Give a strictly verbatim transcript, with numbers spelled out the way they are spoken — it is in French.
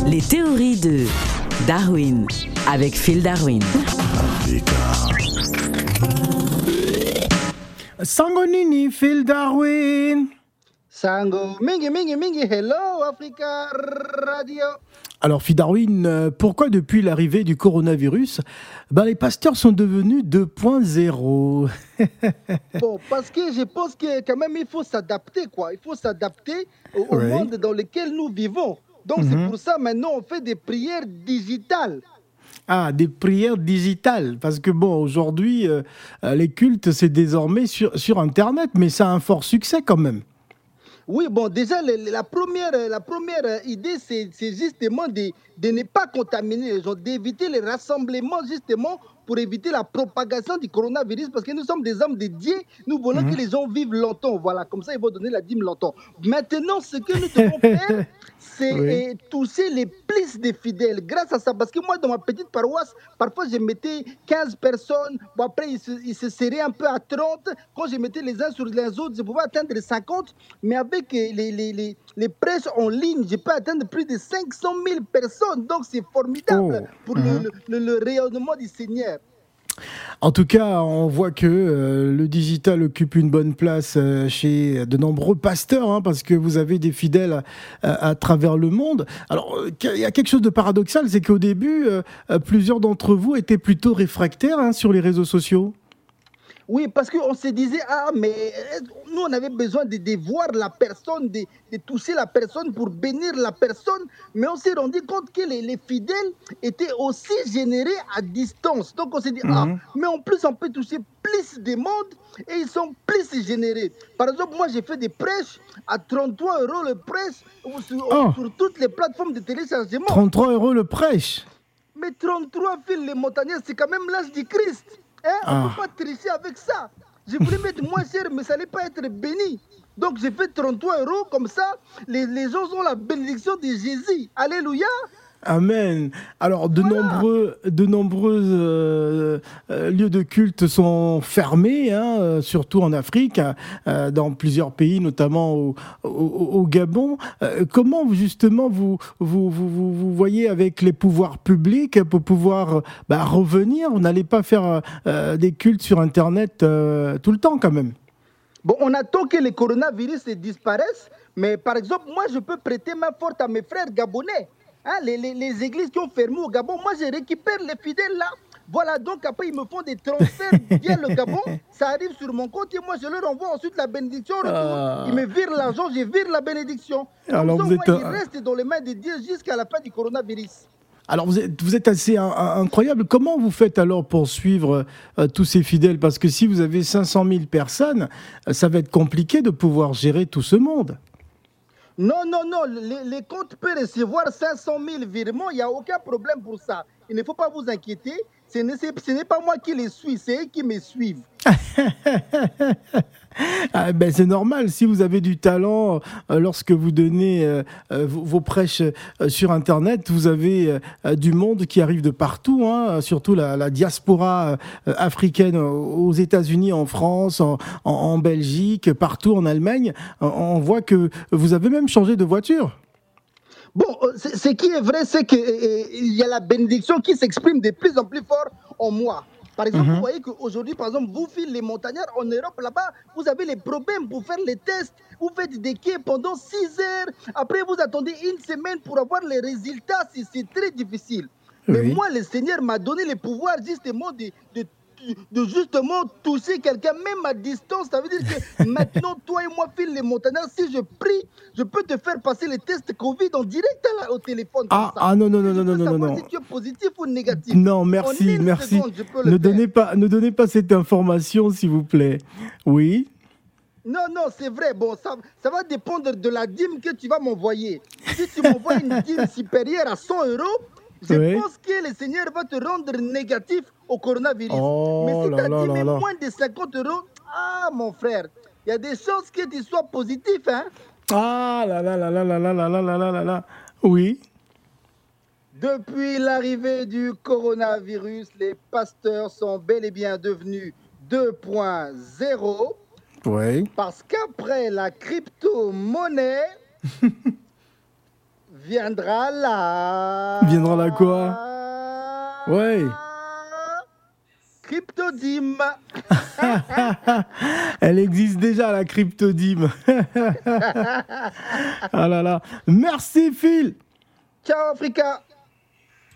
Les théories de Darwin avec Phil Darwin. Sangonini, Phil Darwin. Sango, mingi, mingi, mingi, hello Africa Radio. Alors, Phil Darwin, euh, pourquoi depuis l'arrivée du coronavirus, ben, les pasteurs sont devenus deux point zéro? Bon, parce que je pense que quand même il faut s'adapter, quoi. Il faut s'adapter au, au Oui. monde dans lequel nous vivons. Donc Mhm. c'est pour ça maintenant on fait des prières digitales. Ah, des prières digitales. Parce que bon, aujourd'hui, euh, euh, les cultes, c'est désormais sur, sur Internet, mais ça a un fort succès quand même. Oui, bon, déjà, le- la première, la première idée, c'est c'est justement de, de ne pas contaminer les gens, d'éviter les rassemblements, justement, pour éviter la propagation du coronavirus, parce que nous sommes des hommes de Dieu, nous voulons Mhm. que les gens vivent longtemps, voilà, comme ça, ils vont donner la dîme longtemps. Maintenant, ce que nous devons faire, c'est Oui. euh, toucher les plus de fidèles, grâce à ça, parce que moi, dans ma petite paroisse, parfois, je mettais quinze personnes, bon, après, ils se, ils se serraient un peu à trente, quand je mettais les uns sur les autres, je pouvais atteindre les cinquante, mais avec euh, les, les, les, les prêches en ligne, je peux atteindre plus de cinq cent mille personnes. Donc, c'est formidable Oh. pour Mhm. le, le, le rayonnement du Seigneur. En tout cas, on voit que euh, le digital occupe une bonne place euh, chez de nombreux pasteurs, hein, parce que vous avez des fidèles à, à travers le monde. Alors, euh, il y a quelque chose de paradoxal, c'est qu'au début, euh, euh, plusieurs d'entre vous étaient plutôt réfractaires, hein, sur les réseaux sociaux. Oui, parce qu'on se disait, ah, mais euh, nous, on avait besoin de, de voir la personne, de, de toucher la personne pour bénir la personne. Mais on s'est rendu compte que les, les fidèles étaient aussi générés à distance. Donc on s'est dit, ah, Mhm. mais en plus, on peut toucher plus de monde et ils sont plus générés. Par exemple, moi, j'ai fait des prêches à trente-trois euros le prêche ou sur, Oh, sur toutes les plateformes de téléchargement. trente-trois euros le prêche. Mais trente-trois fils, les montagnards, c'est quand même l'âge du Christ. Hein? On ne Ah. peut pas tricher avec ça. Je voulais mettre moins cher, mais ça n'allait pas être béni. Donc j'ai fait trente-trois euros, comme ça, les, les gens ont la bénédiction de Jésus. Alléluia. Amen. Alors, de nombreux, de nombreux euh, euh, lieux de culte sont fermés, hein, euh, surtout en Afrique, euh, dans plusieurs pays, notamment au, au- au Gabon. Euh, comment, justement, vous, vous, vous, vous, vous voyez avec les pouvoirs publics pour pouvoir euh, bah, revenir? Vous n'allez pas faire euh, des cultes sur Internet euh, tout le temps, quand même. Bon, on attend que le coronavirus disparaisse, mais par exemple, moi, je peux prêter main forte à mes frères gabonais. Hein, les, les- les églises qui ont fermé au Gabon, moi, je récupère les fidèles là. Voilà, donc après, ils me font des transferts via le Gabon. Ça arrive sur mon compte et moi, je leur envoie ensuite la bénédiction en retour. Ils me virent l'argent, je vire la bénédiction. Comme Alors, ça, vous moi, êtes, ils euh, restent dans les mains de Dieu jusqu'à la fin du coronavirus. Alors vous êtes, vous êtes assez in- in- incroyable. Comment vous faites alors pour suivre euh, tous ces fidèles? Parce que si vous avez cinq cent mille personnes, euh, ça va être compliqué de pouvoir gérer tout ce monde. Non, non, non, les, les comptes peuvent recevoir cinq cent mille virements, il n'y a aucun problème pour ça. Il ne faut pas vous inquiéter, ce n'est ce n'est pas moi qui les suis, c'est eux qui me suivent. Ah, ben, c'est normal, si vous avez du talent, euh, lorsque vous donnez euh, euh, vos, vos prêches euh, sur Internet, vous avez euh, euh, du monde qui arrive de partout, hein, surtout la, la diaspora euh, africaine aux États-Unis, en France, en, en- en Belgique, partout en Allemagne. On, on voit que vous avez même changé de voiture. Bon, euh, ce ce qui est vrai, c'est qu'il y a la bénédiction qui s'exprime de plus en plus fort en moi. Par exemple, vous Mhm. voyez qu'aujourd'hui, par exemple, vous, filles, les montagnards, en Europe, là-bas, vous avez les problèmes pour faire les tests. Vous faites des quais pendant six heures. Après, vous attendez une semaine pour avoir les résultats. C'est c'est très difficile. Mais Oui. moi, le Seigneur m'a donné le pouvoir justement de, de, de justement toucher quelqu'un, même à distance. Ça veut dire que maintenant, toi et moi, fils les montagnards, si je prie, je peux te faire passer les tests Covid en direct à la- au téléphone comme Ah, ça. ah non, non, Et non, je non, non, peux non, non, savoir non. si tu es positif ou négatif. Non, En merci, une merci. seconde, je peux le Ne faire. donnez pas, ne donnez pas cette information, s'il vous plaît. Oui. Non, non, c'est vrai. Bon, ça, ça va dépendre de la dîme que tu vas m'envoyer. Si tu m'envoies une dîme supérieure à cent euros, je Oui. pense que le Seigneur va te rendre négatif au coronavirus. Mais Oh si là ta là dîme là est là. moins de cinquante euros, ah, mon frère, il y a des chances que tu sois positif, hein. Ah là là là là là là là là là là là là. Oui. Depuis l'arrivée du coronavirus, les pasteurs sont bel et bien devenus deux point zéro Oui. parce qu'après la crypto-monnaie Viendra là. Viendra là quoi? Ouais. Cryptodim. Elle existe déjà, la cryptodim. Ah là là. Merci Phil. Ciao Africa.